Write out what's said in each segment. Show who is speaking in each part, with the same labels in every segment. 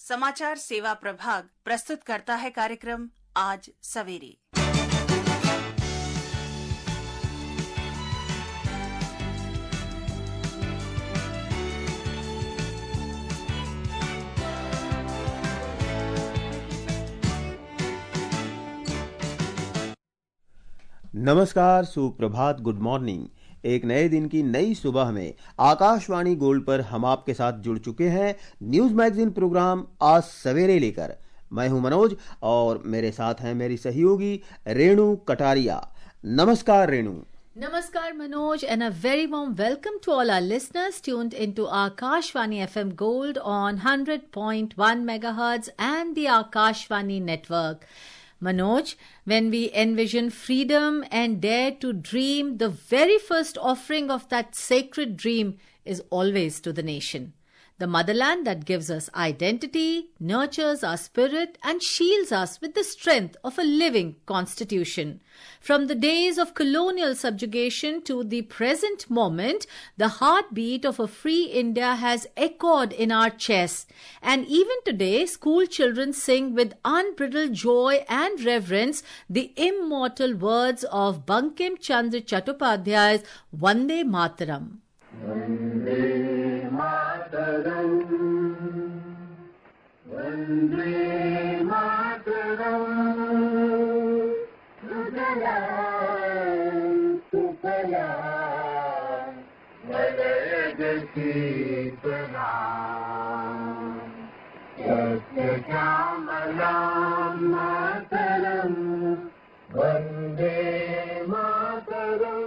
Speaker 1: समाचार सेवा प्रभाग प्रस्तुत करता है कार्यक्रम आज सवेरे।
Speaker 2: नमस्कार, सुप्रभात, गुड मॉर्निंग। एक नए दिन की नई सुबह में आकाशवाणी गोल्ड पर हम आपके साथ जुड़ चुके हैं न्यूज मैगजीन प्रोग्राम आज सवेरे लेकर। मैं हूं मनोज और मेरे साथ हैं मेरी सहयोगी रेणु कटारिया। नमस्कार Renu.
Speaker 3: Namaskar Manoj and a very warm welcome to all our listeners tuned into Akashvani FM Gold on 100.1 megahertz and the Akashvani network. Manoj, when we envision freedom and dare to dream, the very first offering of that sacred dream is always to the nation. The motherland that gives us identity, nurtures our spirit and shields us with the strength of a living constitution. From the days of colonial subjugation to the present moment, the heartbeat of a free India has echoed in our chests. And even today, school children sing with unbridled joy and reverence the immortal words of Bankim Chandra Chattopadhyay's Vande Mataram.
Speaker 4: Vande Mataram, Vande Mataram, Sujalam, Sufalam, Valayajati Pranam, Satyakamalam Mataram, Vande Mataram.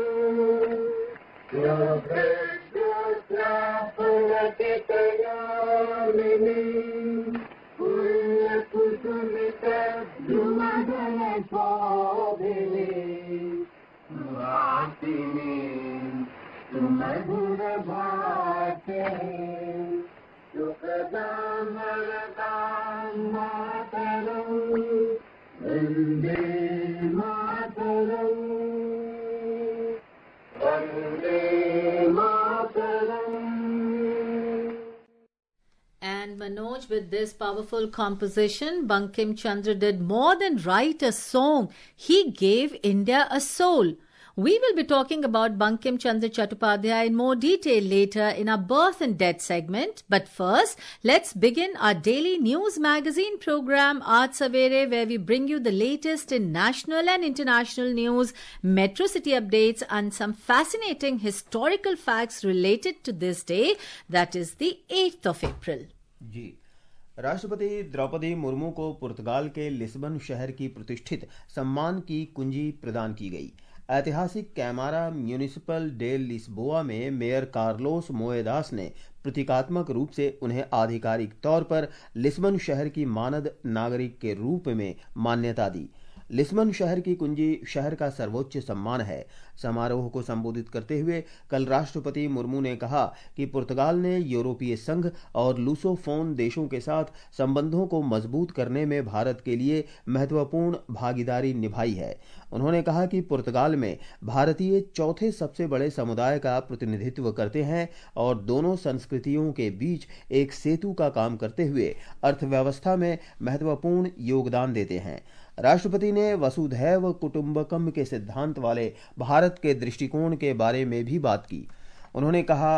Speaker 3: And Manoj, with this powerful composition, Bankim Chandra did more than write a song. He gave India a soul. We will be talking about Bankim Chandra Chattopadhyay in more detail later in our birth and death segment. But first, let's begin our daily news magazine program, Aaj Savere, where we bring you the latest in national and international news, metro city updates, and some fascinating historical facts related to this day, that is the 8th of April.
Speaker 2: जी, राष्ट्रपति द्रौपदी मुर्मू को पुर्तगाल के Lisbon शहर की प्रतिष्ठित सम्मान की कुंजी प्रदान की गई। ऐतिहासिक कैमारा म्यूनिसिपल डे लिस्बोआ में मेयर कार्लोस मोएदास ने प्रतीकात्मक रूप से उन्हें आधिकारिक तौर पर लिस्बन शहर की मानद नागरिक के रूप में मान्यता दी। लिस्बन शहर की कुंजी शहर का सर्वोच्च सम्मान है। समारोह को संबोधित करते हुए कल राष्ट्रपति मुर्मू ने कहा कि पुर्तगाल ने यूरोपीय संघ और लूसोफोन देशों के साथ संबंधों को मजबूत करने में भारत के लिए महत्वपूर्ण भागीदारी निभाई है। उन्होंने कहा कि पुर्तगाल में भारतीय चौथे सबसे बड़े समुदाय का प्रतिनिधित्व करते हैं और दोनों संस्कृतियों के बीच एक सेतु का काम करते हुए अर्थव्यवस्था में महत्वपूर्ण योगदान देते हैं। राष्ट्रपति ने वसुधैव कुटुंबकम के सिद्धांत वाले भारत के दृष्टिकोण के बारे में भी बात की। उन्होंने कहा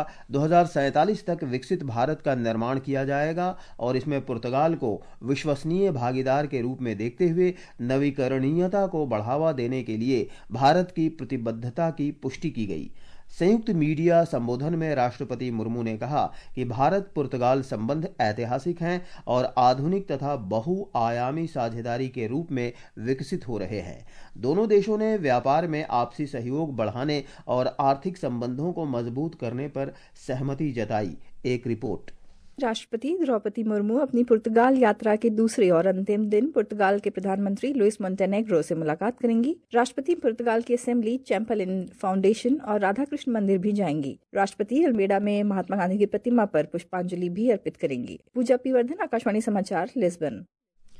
Speaker 2: 2047 तक विकसित भारत का निर्माण किया जाएगा और इसमें पुर्तगाल को विश्वसनीय भागीदार के रूप में देखते हुए नवीकरणीयता को बढ़ावा देने के लिए भारत की प्रतिबद्धता की पुष्टि की गई। संयुक्त मीडिया संबोधन में राष्ट्रपति मुर्मू ने कहा कि भारत पुर्तगाल संबंध ऐतिहासिक हैं और आधुनिक तथा बहुआयामी साझेदारी के रूप में विकसित हो रहे हैं। दोनों देशों ने व्यापार में आपसी सहयोग बढ़ाने और आर्थिक संबंधों को मजबूत करने पर सहमति जताई। एक रिपोर्ट।
Speaker 5: राष्ट्रपति द्रौपदी मुर्मू अपनी पुर्तगाल यात्रा के दूसरे और अंतिम दिन पुर्तगाल के प्रधानमंत्री लुइस मोंटेनेग्रो से मुलाकात करेंगी। राष्ट्रपति पुर्तगाल की असेंबली, चैम्पलिन फाउंडेशन और राधा कृष्ण मंदिर भी जाएंगी। राष्ट्रपति अल्मेडा में महात्मा गांधी की प्रतिमा पर पुष्पांजलि भी अर्पित करेंगी। पूजा पी वर्धन, आकाशवाणी समाचार, Lisbon.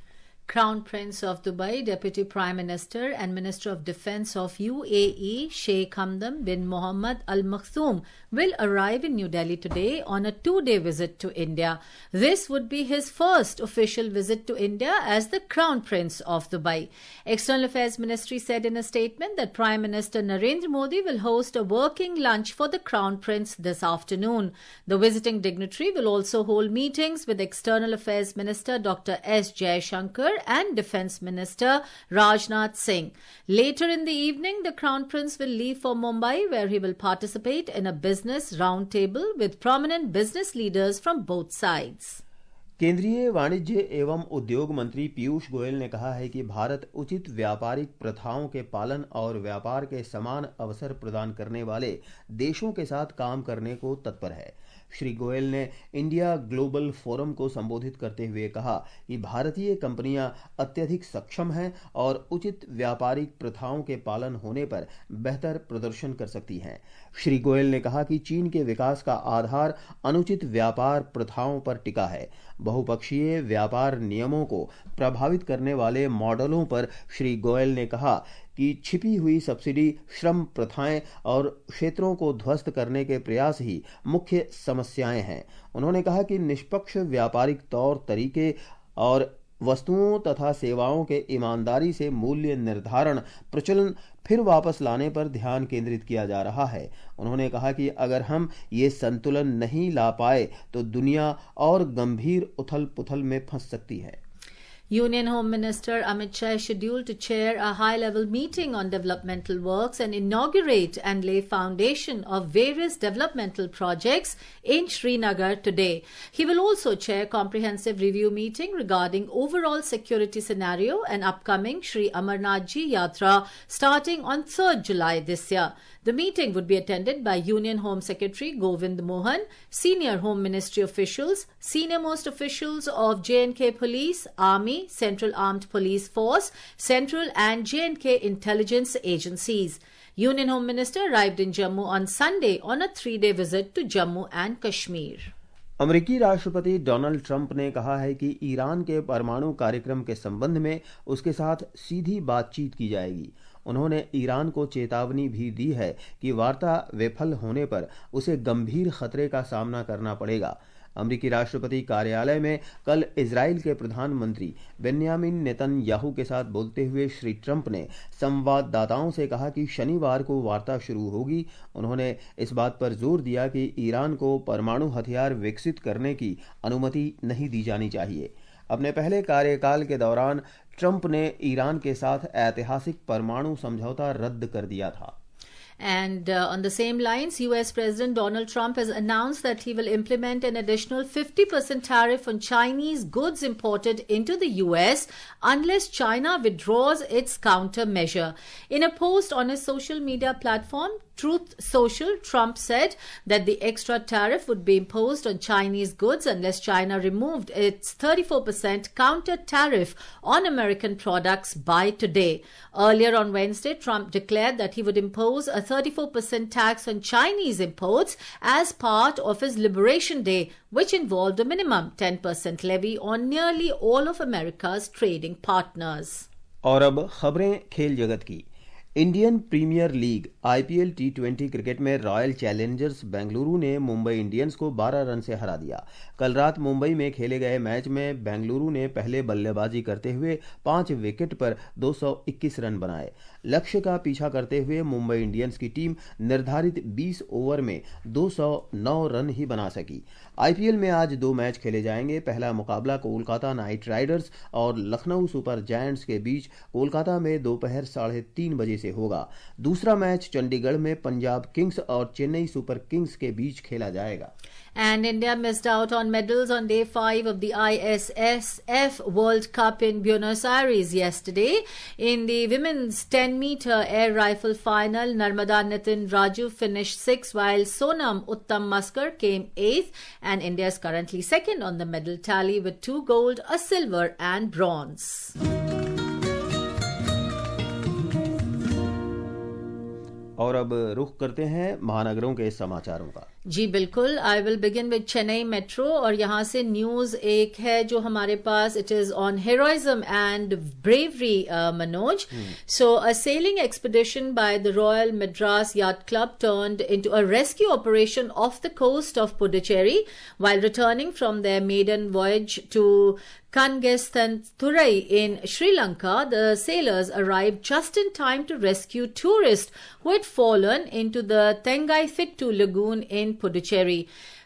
Speaker 3: Crown Prince of Dubai, Deputy Prime Minister and Minister of Defence of UAE, Sheikh Hamdan bin Mohammed Al Maktoum, will arrive in New Delhi today on a 2-day visit to India. This would be his first official visit to India as the Crown Prince of Dubai. External Affairs Ministry said in a statement that Prime Minister Narendra Modi will host a working lunch for the Crown Prince this afternoon. The visiting dignitary will also hold meetings with External Affairs Minister Dr. S. Jaishankar and Defence Minister Rajnath Singh. Later in the evening, the Crown Prince will leave for Mumbai, where he will participate in a business roundtable with prominent business leaders from both sides.
Speaker 2: केंद्रीय वाणिज्य एवं उद्योग मंत्री पीयूष गोयल ने कहा है कि भारत उचित व्यापारिक प्रथाओं के पालन और व्यापार के समान अवसर प्रदान करने वाले देशों के साथ काम करने को तत्पर है। श्री गोयल ने इंडिया ग्लोबल फोरम को संबोधित करते हुए कहा कि भारतीय कंपनियां अत्यधिक सक्षम हैं और उचित व्यापारिक प्रथाओं के पालन होने पर बेहतर प्रदर्शन कर सकती हैं। श्री गोयल ने कहा कि चीन के विकास का आधार अनुचित व्यापार प्रथाओं पर टिका है। बहुपक्षीय व्यापार नियमों को प्रभावित करने वाले मॉडलों पर श्री गोयल ने कहा कि छिपी हुई सब्सिडी, श्रम प्रथाएं और क्षेत्रों को ध्वस्त करने के प्रयास ही मुख्य समस्याएं हैं। उन्होंने कहा कि निष्पक्ष व्यापारिक तौर तरीके और वस्तुओं तथा सेवाओं के ईमानदारी से मूल्य निर्धारण प्रचलन फिर वापस लाने पर ध्यान केंद्रित किया जा रहा है। उन्होंने कहा कि अगर हम ये संतुलन नहीं ला पाए तो दुनिया और गंभीर उथल-पुथल में फंस सकती है।
Speaker 3: Union Home Minister Amit Shah is scheduled to chair a high-level meeting on developmental works and inaugurate and lay foundation of various developmental projects in Srinagar today. He will also chair comprehensive review meeting regarding overall security scenario and upcoming Sri Amarnath Ji Yatra starting on 3rd July this year. The meeting would be attended by Union Home Secretary Govind Mohan, senior Home Ministry officials, senior-most officials of J&K Police, Army, Central Armed Police Force, Central and J&K intelligence agencies. Union Home Minister arrived in Jammu on Sunday on a 3-day visit to Jammu and Kashmir.
Speaker 2: अमेरिकी राष्ट्रपति Donald Trump ने कहा है कि Iran के परमाणु कार्यक्रम के संबंध में उसके साथ सीधी बातचीत की जाएगी। उन्होंने ईरान को चेतावनी भी दी है कि वार्ता विफल होने पर उसे गंभीर खतरे का सामना करना पड़ेगा। अमेरिकी राष्ट्रपति कार्यालय में कल इजराइल के प्रधानमंत्री बेन्यामिन नेतन्याहू के साथ बोलते हुए श्री ट्रंप ने संवाददाताओं से कहा कि शनिवार को वार्ता शुरू होगी। उन्होंने इस बात पर जोर दिया कि ईरान को परमाणु हथियार विकसित करने की अनुमति नहीं दी जानी चाहिए। अपने पहले कार्यकाल के दौरान ट्रंप ने ईरान के साथ ऐतिहासिक परमाणु समझौता रद्द कर दिया था।
Speaker 3: And on the same lines, US President Donald Trump has announced that he will implement an additional 50% tariff on Chinese goods imported into the US unless China withdraws its countermeasure. In a post on his social media platform, Truth Social, Trump said that the extra tariff would be imposed on Chinese goods unless China removed its 34% counter tariff on American products by today. Earlier on Wednesday, Trump declared that he would impose a 34% tax on Chinese imports as part of his Liberation Day, which involved a minimum 10% levy on nearly all of America's trading partners.
Speaker 2: और अब खबरें खेल जगत की। Indian Premier League IPL T20 cricket में Royal Challengers Bengaluru ने Mumbai Indians को 12 run से हरा दिया। कल रात मुंबई में खेले गए मैच में बेंगलुरु ने पहले बल्लेबाजी करते हुए 5 विकेट पर 221 रन बनाए। लक्ष्य का पीछा करते हुए मुंबई इंडियंस की टीम निर्धारित 20 ओवर में 209 रन ही बना सकी। IPL में आज 2 मैच खेले जाएंगे। पहला मुकाबला कोलकाता नाइट राइडर्स और लखनऊ सुपर जायंट्स के बीच कोलकाता में दोपहर 3:30 बजे से होगा। दूसरा मैच चंडीगढ़ में पंजाब किंग्स और चेन्नई सुपर किंग्स के बीच खेला जाएगा।
Speaker 3: And India missed out on medals on day 5 of the ISSF World Cup in Buenos Aires yesterday. In the women's 10-meter air rifle final, Narmada Nitin Raju finished 6th while Sonam Uttam Maskar came 8th, and India is currently second on the medal tally with 2 gold, a silver and bronze.
Speaker 2: और अब रुख करते हैं महानगरों के समाचारों का।
Speaker 3: जी बिल्कुल, I will begin with Chennai metro और यहाँ से न्यूज एक है जो हमारे पास, it is on heroism and bravery Manoj. So a sailing expedition by the Royal Madras yacht club turned into a rescue operation off the coast of Puducherry while returning from their maiden voyage to Kangestanturai in Sri Lanka. The sailors arrived just in time to rescue tourists who had fallen into the Tengaifittu lagoon in Puducherry.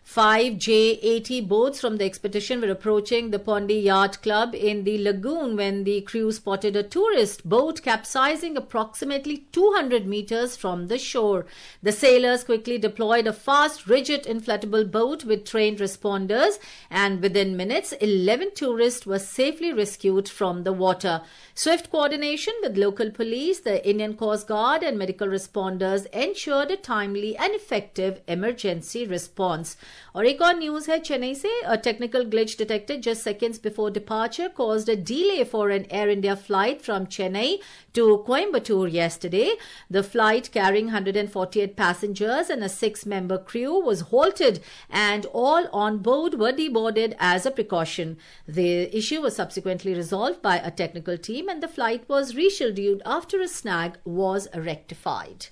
Speaker 3: 5 J-80 boats from the expedition were approaching the Pondi Yacht Club in the lagoon when the crew spotted a tourist boat capsizing approximately 200 meters from the shore. The sailors quickly deployed a fast, rigid, inflatable boat with trained responders, and within minutes, 11 tourists were safely rescued from the water. Swift coordination with local police, the Indian Coast Guard, and medical responders ensured a timely and effective emergency response. और एक और news है चेन्नई से. A technical glitch detected just seconds before departure caused a delay for an Air India flight from Chennai to Coimbatore yesterday. The flight carrying 148 passengers and a 6-member crew was halted and all on board were deboarded as a precaution. The issue was subsequently resolved by a technical team and the flight was rescheduled after a snag was rectified.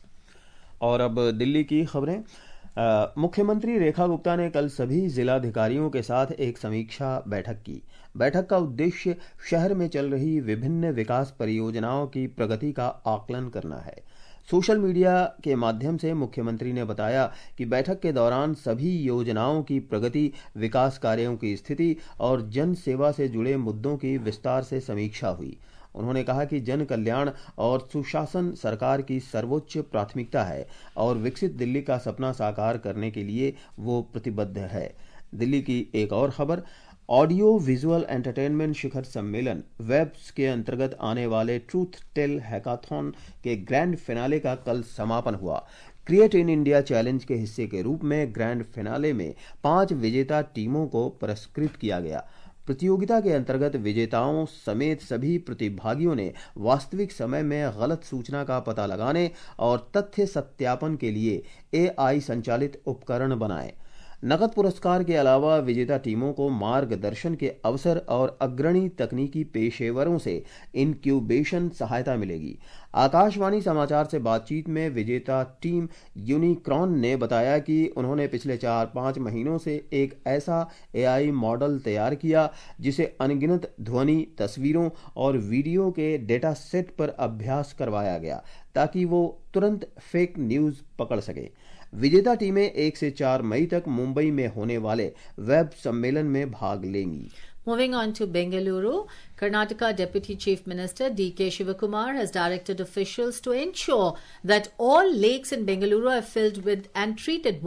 Speaker 2: और अब दिल्ली की खबरें. मुख्यमंत्री रेखा गुप्ता ने कल सभी जिलाधिकारियों के साथ एक समीक्षा बैठक की. बैठक का उद्देश्य शहर में चल रही विभिन्न विकास परियोजनाओं की प्रगति का आकलन करना है. सोशल मीडिया के माध्यम से मुख्यमंत्री ने बताया कि बैठक के दौरान सभी योजनाओं की प्रगति, विकास कार्यों की स्थिति और जन सेवा से जुड़े मुद्दों की विस्तार से समीक्षा हुई. उन्होंने कहा कि जन कल्याण और सुशासन सरकार की सर्वोच्च प्राथमिकता है और विकसित दिल्ली का सपना साकार करने के लिए वो प्रतिबद्ध है. दिल्ली की एक और खबर. ऑडियो विजुअल एंटरटेनमेंट शिखर सम्मेलन वेब्स के अंतर्गत आने वाले ट्रूथ टेल हैकाथॉन के ग्रैंड फिनाले का कल समापन हुआ. क्रिएट इन इंडिया चैलेंज के हिस्से के रूप में ग्रैंड फिनाले में 5 विजेता टीमों को पुरस्कृत किया गया. प्रतियोगिता के अंतर्गत विजेताओं समेत सभी प्रतिभागियों ने वास्तविक समय में गलत सूचना का पता लगाने और तथ्य सत्यापन के लिए AI संचालित उपकरण बनाए. नकद पुरस्कार के अलावा विजेता टीमों को मार्गदर्शन के अवसर और अग्रणी तकनीकी पेशेवरों से इनक्यूबेशन सहायता मिलेगी. आकाशवाणी समाचार से बातचीत में विजेता टीम यूनिक्रॉन ने बताया कि उन्होंने पिछले 4-5 महीनों से एक ऐसा AI मॉडल तैयार किया जिसे अनगिनत ध्वनि, तस्वीरों और वीडियो के डेटा सेट पर अभ्यास करवाया गया ताकि वो तुरंत फेक न्यूज पकड़ सके. विजेता टीमें 1 से 4 मई तक मुंबई में होने वाले वेब सम्मेलन में भाग लेंगी.
Speaker 3: Moving on to Bengaluru, Karnataka Deputy Chief Minister D.K. Shivakumar has directed officials to ensure that all lakes in Bengaluru are filled with treated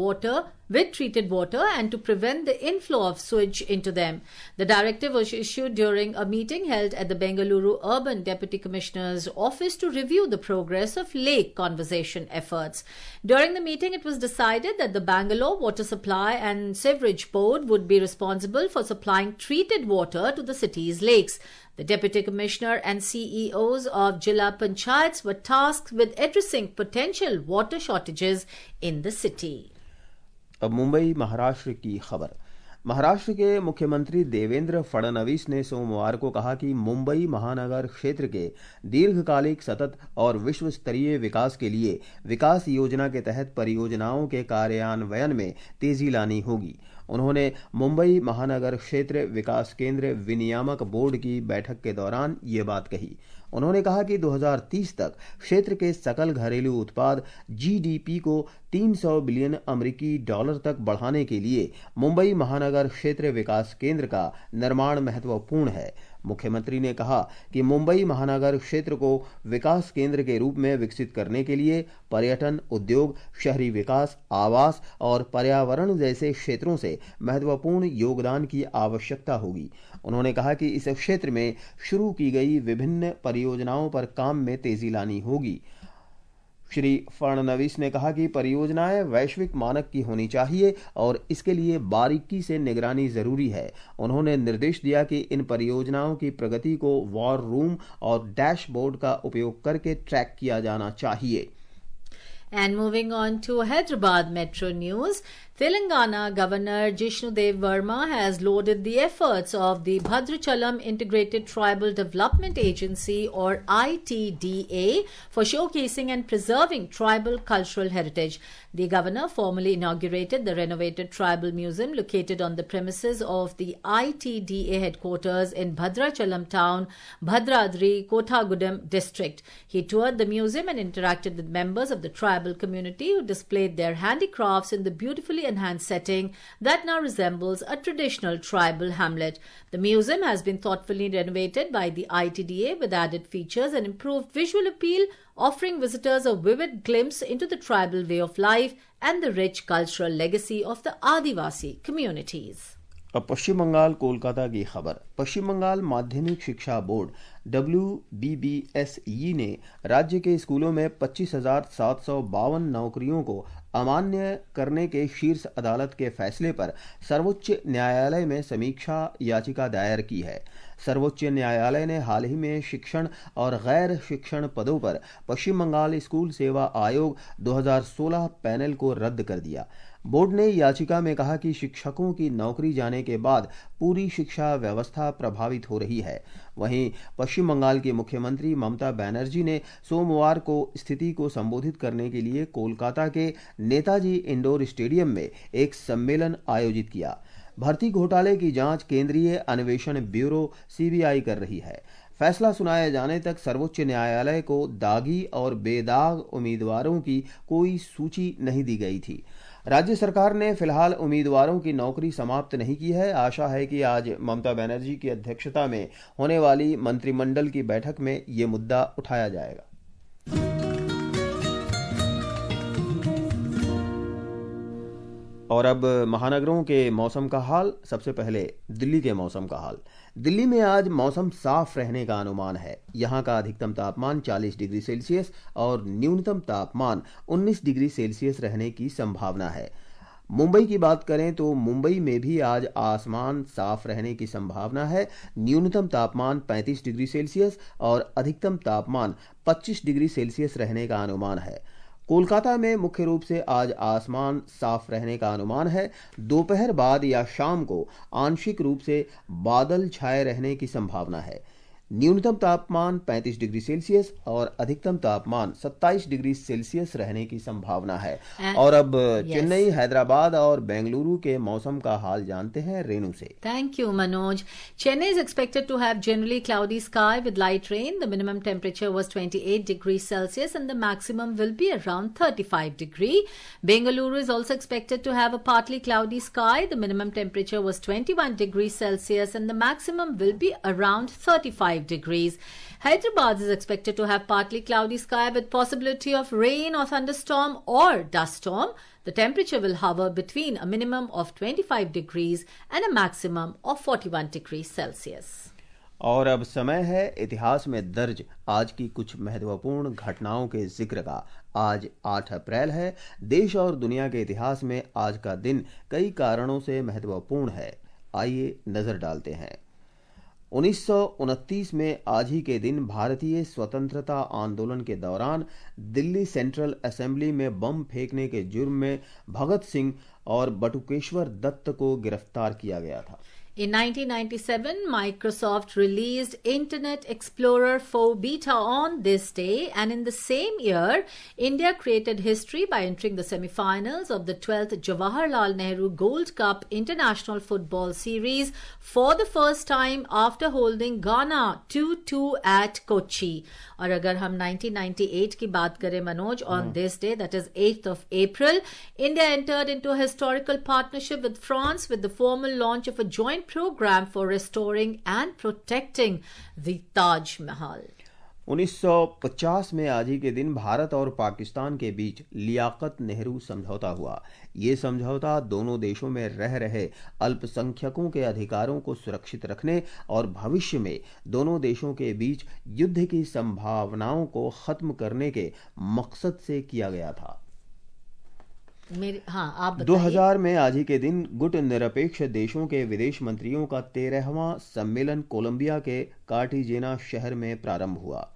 Speaker 3: water and to prevent the inflow of sewage into them. The directive was issued during a meeting held at the Bengaluru Urban Deputy Commissioner's office to review the progress of lake conservation efforts. During the meeting, it was decided that the Bangalore Water Supply and Sewerage Board would be responsible for supplying treated water to the city's lakes. The Deputy Commissioner and CEOs of Jilla Panchayats were tasked with addressing potential water shortages in the city.
Speaker 2: अब मुंबई महाराष्ट्र की खबर. महाराष्ट्र के मुख्यमंत्री देवेंद्र फडणवीस ने सोमवार को कहा कि मुंबई महानगर क्षेत्र के दीर्घकालिक, सतत और विश्व स्तरीय विकास के लिए विकास योजना के तहत परियोजनाओं के कार्यान्वयन में तेजी लानी होगी. उन्होंने मुंबई महानगर क्षेत्र विकास केंद्र विनियामक बोर्ड की बैठक के दौरान ये बात कही. उन्होंने कहा कि 2030 तक क्षेत्र के सकल घरेलू उत्पाद GDP को $300 बिलियन अमेरिकी डॉलर तक बढ़ाने के लिए मुंबई महानगर क्षेत्र विकास केंद्र का निर्माण महत्वपूर्ण है. मुख्यमंत्री ने कहा कि मुंबई महानगर क्षेत्र को विकास केंद्र के रूप में विकसित करने के लिए पर्यटन, उद्योग, शहरी विकास, आवास और पर्यावरण जैसे क्षेत्रों से महत्वपूर्ण योगदान की आवश्यकता होगी. उन्होंने कहा कि इस क्षेत्र में शुरू की गई विभिन्न परियोजनाओं पर काम में तेजी लानी होगी. श्री फडणवीस ने कहा कि परियोजनाएं वैश्विक मानक की होनी चाहिए और इसके लिए बारीकी से निगरानी जरूरी है. उन्होंने निर्देश दिया कि इन परियोजनाओं की प्रगति को वॉर रूम और डैशबोर्ड का उपयोग करके ट्रैक किया जाना चाहिए.
Speaker 3: And moving on to Hyderabad Metro News, Telangana Governor Jishnudev Verma has lauded the efforts of the Bhadrachalam Integrated Tribal Development Agency or ITDA for showcasing and preserving tribal cultural heritage. The governor formally inaugurated the renovated tribal museum located on the premises of the ITDA headquarters in Bhadrachalam town, Bhadradri, Kothagudem district. He toured the museum and interacted with members of the tribal community who displayed their handicrafts in the beautifully enhanced setting that now resembles a traditional tribal hamlet. The museum has been thoughtfully renovated by the ITDA with added features and improved visual appeal, offering visitors a vivid glimpse into the tribal way of life and the rich cultural legacy of the Adivasi communities.
Speaker 2: अब पश्चिम बंगाल कोलकाता की खबर। पश्चिम बंगाल माध्यमिक शिक्षा board WBBSE ने राज्य के स्कूलों में 25,752 नौकरियों को अमान्य करने के शीर्ष अदालत के फैसले पर सर्वोच्च न्यायालय में समीक्षा याचिका दायर की है। सर्वोच्च न्यायालय ने हाल ही में शिक्षण और गैर शिक्षण पदों पर पश्चिम बंगाल स्कूल सेवा आयोग 2016 पैनल को रद्द कर दिया। बोर्ड ने याचिका में कहा कि शिक्षकों की नौकरी जाने के बाद पूरी शिक्षा व्यवस्था प्रभावित हो रही है। वहीं पश्चिम बंगाल की मुख्यमंत्री ममता बनर्जी ने सोमवार को स्थिति को संबोधित करने के लिए कोलकाता के नेताजी इंडोर स्टेडियम में एक सम्मेलन आयोजित किया। भर्ती घोटाले की जांच केंद्रीय अन्वेषण ब्यूरो CBI कर रही है। फैसला सुनाए जाने तक सर्वोच्च न्यायालय को दागी और बेदाग उम्मीदवारों की कोई सूची नहीं दी गई थी। राज्य सरकार ने फिलहाल उम्मीदवारों की नौकरी समाप्त नहीं की है। आशा है कि आज ममता बनर्जी की अध्यक्षता में होने वाली मंत्रिमंडल की बैठक में ये मुद्दा उठाया जाएगा। और अब महानगरों के मौसम का हाल। सबसे पहले दिल्ली के मौसम का हाल। दिल्ली में आज मौसम साफ रहने का अनुमान है। यहां का अधिकतम तापमान 40 डिग्री सेल्सियस और न्यूनतम तापमान 19 डिग्री सेल्सियस रहने की संभावना है। मुंबई की बात करें तो मुंबई में भी आज आसमान साफ रहने की संभावना है। न्यूनतम तापमान 35 डिग्री सेल्सियस और अधिकतम तापमान 25 डिग्री सेल्सियस रहने का अनुमान है। कोलकाता में मुख्य रूप से आज आसमान साफ रहने का अनुमान है। दोपहर बाद या शाम को आंशिक रूप से बादल छाए रहने की संभावना है। न्यूनतम तापमान 35 डिग्री सेल्सियस और अधिकतम तापमान 27 डिग्री सेल्सियस रहने की संभावना है। और अब चेन्नई, हैदराबाद और बेंगलुरु के मौसम का हाल जानते हैं रेनू से।
Speaker 3: Thank you, Manoj. Chennai is expected to have generally cloudy sky with light rain. The minimum temperature was 28 degrees Celsius and the maximum will be around 35 degrees. Bengaluru is also expected to have a partly cloudy sky. The minimum temperature was 21 degrees Celsius and the maximum will be around 35 degrees. Hyderabad is expected to have partly cloudy sky with possibility of rain or thunderstorm or dust storm. The temperature will hover between a minimum of 25 degrees and a maximum of 41 degrees Celsius.
Speaker 2: और अब समय है इतिहास में दर्ज आज की कुछ महत्वपूर्ण घटनाओं के जिक्र का। आज 8 अप्रैल है। देश और दुनिया के इतिहास में आज का दिन कई कारणों से महत्वपूर्ण है। आइए नजर डालते हैं। 1929 में आज ही के दिन भारतीय स्वतंत्रता आंदोलन के दौरान दिल्ली सेंट्रल असेंबली में बम फेंकने के जुर्म में भगत सिंह और बटुकेश्वर दत्त को गिरफ्तार किया गया था।
Speaker 3: In 1997, Microsoft released Internet Explorer 4 beta on this day, and in the same year, India created history by entering the semi-finals of the 12th Jawaharlal Nehru Gold Cup International Football Series for the first time after holding Ghana 2-2 at Kochi. और अगर हम 1998 की बात करें Manoj, on this day, that is 8th of April, India entered into a historical partnership with France with the formal launch of a joint program for restoring and protecting the Taj Mahal.
Speaker 2: 1950 में आज ही के दिन भारत और पाकिस्तान के बीच लियाकत नेहरू समझौता हुआ। ये समझौता दोनों देशों में रह रहे अल्पसंख्यकों के अधिकारों को सुरक्षित रखने और भविष्य में दोनों देशों के बीच युद्ध की संभावनाओं को खत्म करने के मकसद से किया गया था।
Speaker 3: आप
Speaker 2: 2000 में आज ही के दिन गुट निरपेक्ष देशों के विदेश मंत्रियों का 13वां सम्मेलन कोलंबिया के कार्टिजेना शहर में प्रारंभ हुआ।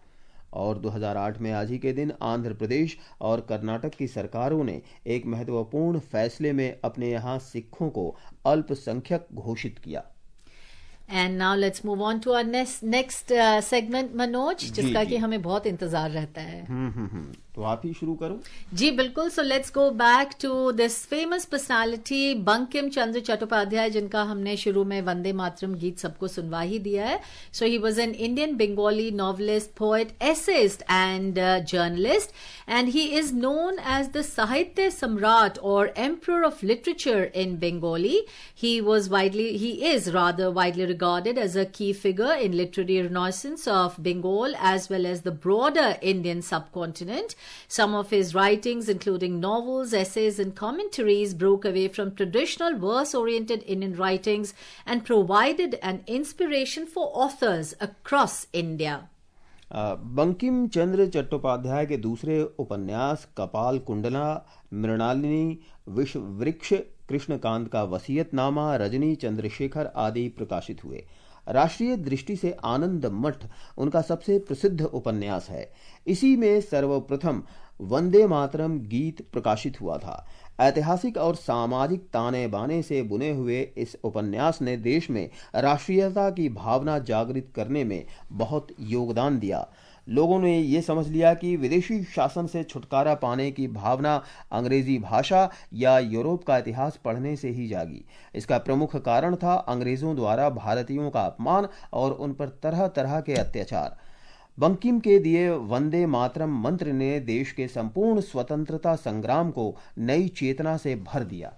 Speaker 2: और 2008 में आज ही के दिन आंध्र प्रदेश और कर्नाटक की सरकारों ने एक महत्वपूर्ण फैसले में अपने यहाँ सिखों को अल्पसंख्यक घोषित किया।
Speaker 3: And now let's move on to our next segment, Manoj, जिसका कि हमें बहुत इंतजार रहता है।
Speaker 2: तो आप ही शुरू करो।
Speaker 3: जी बिल्कुल। So let's go back to this famous personality Bankim Chandra Chattopadhyay, जिनका हमने शुरू में वंदे मातरम गीत सबको सुनवा ही दिया है। So he was an Indian Bengali novelist, poet, essayist and journalist, and he is known as the Sahitya Samrat और emperor of literature in Bengali. He is widely regarded as a key figure in literary renaissance of Bengal as well as the broader Indian subcontinent. Some of his writings, including novels, essays, and commentaries, broke away from traditional verse-oriented Indian writings and provided an inspiration for authors across India.
Speaker 2: Bankim Chandra Chattopadhyay के दूसरे उपन्यास कपाल कुंडला, मृणालिनी, विश्व वृक्ष, कृष्णकांत का वसीयतनामा, रजनी, चंद्रशेखर आदि प्रकाशित हुए। राष्ट्रीय दृष्टि से आनंद मठ उनका सबसे प्रसिद्ध उपन्यास है। इसी में सर्वप्रथम वंदे मातरम गीत प्रकाशित हुआ था। ऐतिहासिक और सामाजिक ताने बाने से बुने हुए इस उपन्यास ने देश में राष्ट्रीयता की भावना जागृत करने में बहुत योगदान दिया। लोगों ने ये समझ लिया कि विदेशी शासन से छुटकारा पाने की भावना अंग्रेजी भाषा या यूरोप का इतिहास पढ़ने से ही जागी। इसका प्रमुख कारण था अंग्रेजों द्वारा भारतीयों का अपमान और उन पर तरह तरह के अत्याचार। बंकिम के दिए वंदे मातरम मंत्र ने देश के संपूर्ण स्वतंत्रता संग्राम को नई चेतना से भर दिया।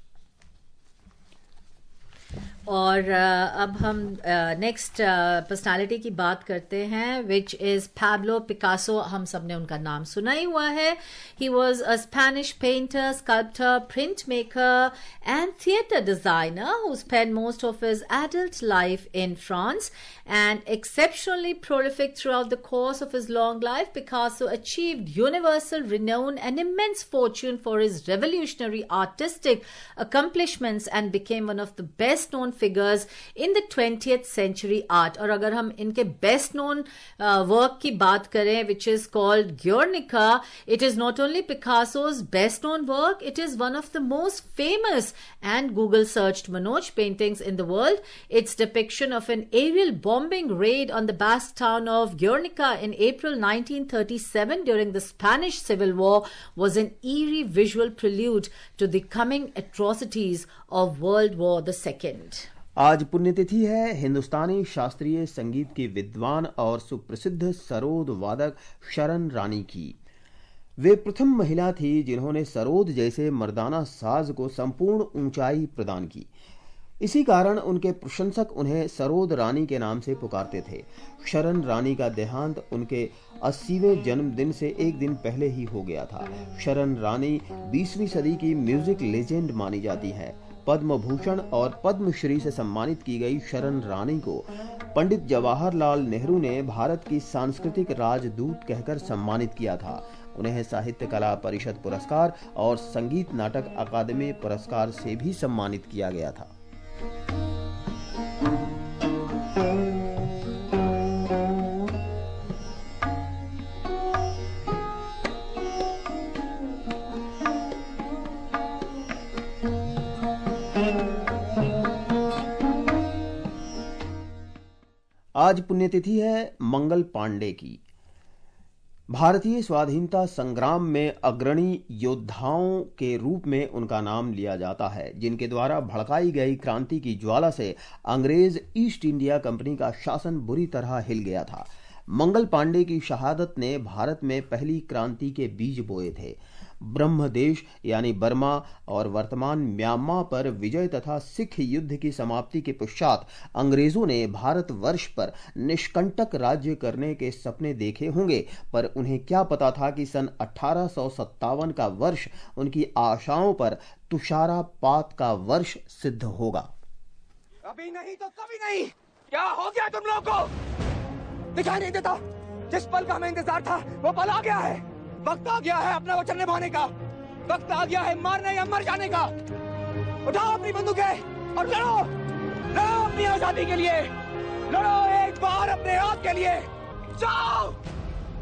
Speaker 3: और अब हम नेक्स्ट पर्सनालिटी की बात करते हैं, विच इज पैब्लो पिकासो। हम सब ने उनका नाम सुना ही हुआ है। He was a Spanish painter, sculptor, printmaker and theatre designer who spent most of his adult life in France, and exceptionally prolific throughout the course of his long life. Picasso achieved universal renown and immense fortune for his revolutionary artistic accomplishments and became one of the best known figures in the 20th century art. और अगर हम इनके best known work की बात करें, which is called Guernica, it is not only Picasso's best known work, it is one of the most famous and Google searched Manoj paintings in the world. Its depiction of an aerial bombing raid on the Basque town of Guernica in April 1937 during the Spanish Civil War was an eerie visual prelude to the coming atrocities of World War II.
Speaker 2: आज पुण्यतिथि है हिंदुस्तानी शास्त्रीय संगीत की विद्वान और सुप्रसिद्ध सरोद वादक शरण रानी की। वे प्रथम महिला थी जिन्होंने सरोद जैसे मर्दाना साज को संपूर्ण ऊंचाई प्रदान की। इसी कारण उनके प्रशंसक उन्हें सरोद रानी के नाम से पुकारते थे। शरण रानी का देहांत उनके 80वें जन्मदिन से एक दिन पहले ही हो गया था। शरण रानी 20वीं सदी की म्यूजिक लेजेंड मानी जाती है। पद्म भूषण और पद्मश्री से सम्मानित की गई शरण रानी को पंडित जवाहरलाल नेहरू ने भारत की सांस्कृतिक राजदूत कहकर सम्मानित किया था। उन्हें साहित्य कला परिषद पुरस्कार और संगीत नाटक अकादमी पुरस्कार से भी सम्मानित किया गया था। आज पुण्यतिथि है मंगल पांडे की। भारतीय स्वाधीनता संग्राम में अग्रणी योद्धाओं के रूप में उनका नाम लिया जाता है, जिनके द्वारा भड़काई गई क्रांति की ज्वाला से अंग्रेज ईस्ट इंडिया कंपनी का शासन बुरी तरह हिल गया था। मंगल पांडे की शहादत ने भारत में पहली क्रांति के बीज बोए थे। ब्रह्मदेश यानी बर्मा और वर्तमान म्यांमार पर विजय तथा सिख युद्ध की समाप्ति के पश्चात अंग्रेजों ने भारतवर्ष पर निष्कंटक राज्य करने के सपने देखे होंगे, पर उन्हें क्या पता था कि सन 1857 का वर्ष उनकी आशाओं पर तुषारपात का वर्ष सिद्ध होगा।
Speaker 6: अभी नहीं तो कभी नहीं। क्या हो गया तुम लोगों को? दिखाई नहीं देता? जिस पल का हमें इंतजार था वो पल आ गया है। वक्त आ गया है अपना वचन निभाने का। वक्त आ गया है मारने या मर जाने का। उठाओ अपनी बंदूकें और लड़ो। लड़ो अपनी आजादी के लिए। लड़ो एक बार अपने हक के लिए। जाओ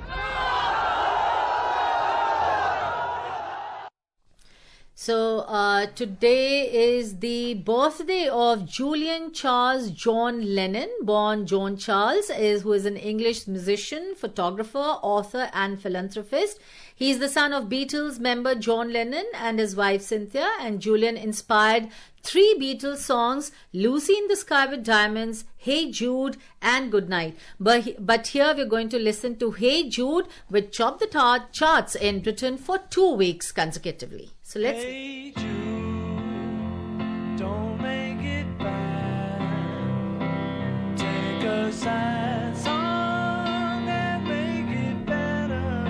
Speaker 3: So today is the birthday of Julian Charles John Lennon. Born John Charles, who is an English musician, photographer, author and philanthropist. He is the son of Beatles member John Lennon and his wife Cynthia, and Julian inspired 3 Beatles songs: Lucy in the Sky with Diamonds, Hey Jude and Goodnight. But here we're going to listen to Hey Jude, which topped the charts in Britain for 2 weeks consecutively. So let's...
Speaker 7: Hey Jude, don't make it bad. Take a sad song and make it better.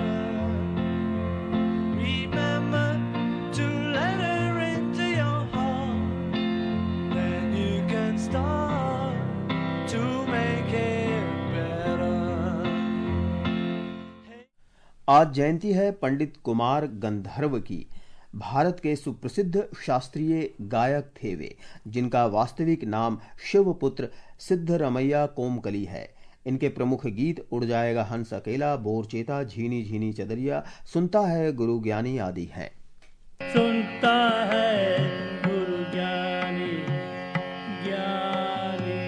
Speaker 7: Remember to let her into your heart. Then you can start to make it better.
Speaker 2: आज जयंती है पंडित कुमार गंधर्व की। भारत के सुप्रसिद्ध शास्त्रीय गायक थे वे, जिनका वास्तविक नाम शिवपुत्र सिद्धरमैया कोमकली है। इनके प्रमुख गीत उड़ जाएगा हंस अकेला, बोरचेता, झीनी झीनी चदरिया, सुनता है गुरु ज्ञानी आदि हैं।
Speaker 7: सुनता है गुरु ज्ञानी ज्ञानी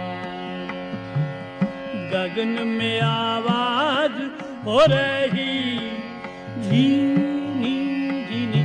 Speaker 7: ज्ञानी, गगन में आवाज हो रही झीनी झीनी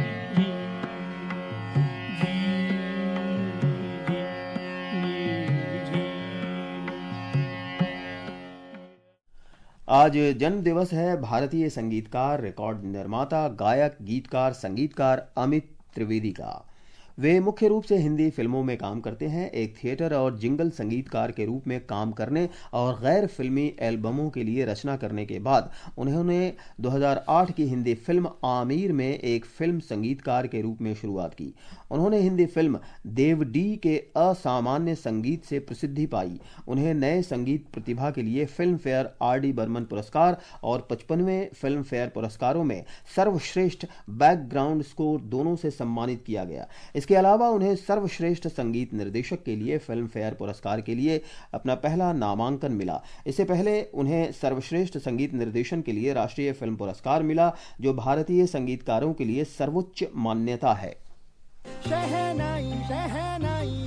Speaker 2: आज जन्म दिवस है भारतीय संगीतकार, रिकॉर्ड निर्माता, गायक, गीतकार, संगीतकार अमित त्रिवेदी का। वे मुख्य रूप से हिंदी फिल्मों में काम करते हैं। एक थिएटर और जिंगल संगीतकार के रूप में काम करने और गैर फिल्मी एल्बमों के लिए रचना करने के बाद उन्होंने 2008 की हिंदी फिल्म आमिर में एक फिल्म संगीतकार के रूप में शुरुआत की। उन्होंने हिंदी फिल्म देवडी के असामान्य संगीत से प्रसिद्धि पाई। उन्हें नए संगीत प्रतिभा के लिए फिल्म फेयर आर.डी. बर्मन पुरस्कार और 55वें फिल्म फेयर पुरस्कारों में सर्वश्रेष्ठ बैकग्राउंड स्कोर दोनों से सम्मानित किया गया। इसके अलावा उन्हें सर्वश्रेष्ठ संगीत निर्देशक के लिए फिल्म फेयर पुरस्कार के लिए अपना पहला नामांकन मिला। इससे पहले उन्हें सर्वश्रेष्ठ संगीत निर्देशन के लिए राष्ट्रीय फिल्म पुरस्कार मिला, जो भारतीय संगीतकारों के लिए सर्वोच्च मान्यता है।
Speaker 8: शहनाई शहनाई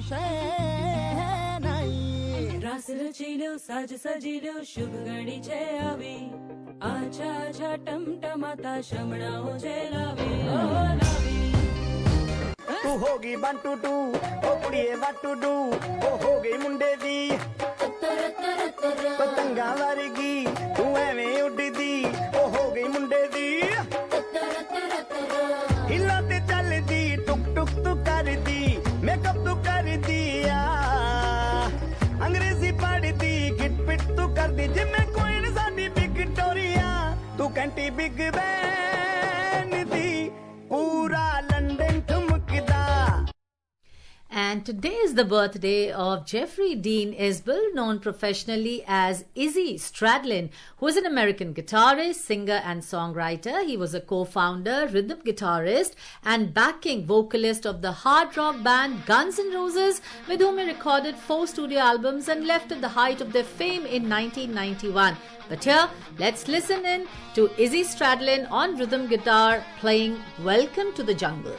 Speaker 8: शहनाई, रास रचिलो साज सजिलो शुभ घड़ी छे आवी, आछा आछा टमटमाता शमणाओ छे लावी ओ लावी।
Speaker 9: तू होगी 1 2 2 ओ कुड़िए what to do, ओ हो गई मुंडे दी पतंगा वर्गी, तू एवें उड़दी ओ हो गई मुंडे दी, हिला ते चल दी टुक टुक तू कर दी, मेकअप तू कर दिया, अंग्रेजी पढ़ दी, गिट पिट तू कर दी, जिम्मे कोई न साडी विक्टोरिया, तू कैंटी बिग बैन दी, पूरा लंदन ठुमकदा।
Speaker 3: And today is the birthday of Jeffrey Dean Isbell, known professionally as Izzy Stradlin, who is an American guitarist, singer and songwriter. He was a co-founder, rhythm guitarist and backing vocalist of the hard rock band Guns N' Roses, with whom he recorded 4 studio albums and left at the height of their fame in 1991. But here, let's listen in to Izzy Stradlin on rhythm guitar playing Welcome to the Jungle.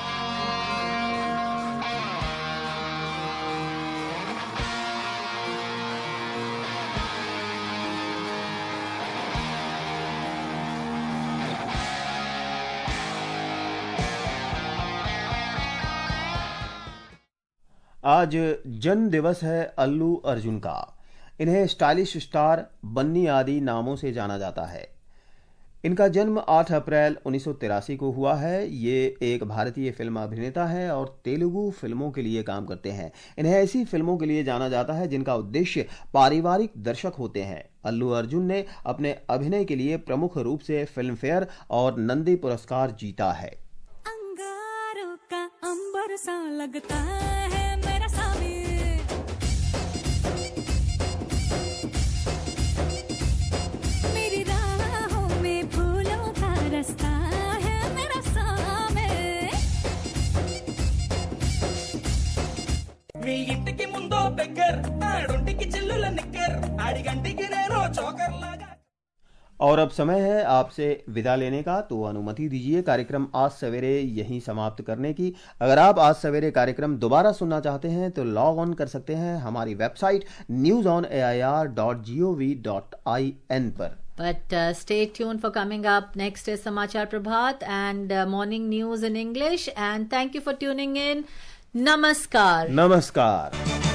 Speaker 2: आज जन्म दिवस है अल्लू अर्जुन का। इन्हें stylish star, बन्नी आदि नामों से जाना जाता है। इनका जन्म 8 अप्रैल 1983 को हुआ है। ये एक भारतीय फिल्म अभिनेता है और तेलुगु फिल्मों के लिए काम करते हैं। इन्हें ऐसी फिल्मों के लिए जाना जाता है जिनका उद्देश्य पारिवारिक दर्शक होते हैं। अल्लू अर्जुन ने अपने अभिनय के लिए प्रमुख रूप से फिल्म फेयर और नंदी पुरस्कार जीता है।
Speaker 8: अंगारों का अंबर सा लगता है मेरा सामी, मेरी राहों में फूलों का रास्ता है मेरा सामी।
Speaker 7: మీ ఇంటికి ముందో బెగ్గర్, ఆడుంటికి చిల్లుల నిక్కర్, ఆడి గంటికి నేను చోకర్ లాగా।
Speaker 2: और अब समय है आपसे विदा लेने का, तो अनुमति दीजिए कार्यक्रम आज सवेरे यहीं समाप्त करने की। अगर आप आज सवेरे कार्यक्रम दोबारा सुनना चाहते हैं तो लॉग ऑन कर सकते हैं हमारी वेबसाइट newsonair.gov.in पर।
Speaker 3: But stay tuned for coming up. Next is Samachar Prabhat and morning news in English. And thank you for tuning in. Namaskar.
Speaker 2: नमस्कार।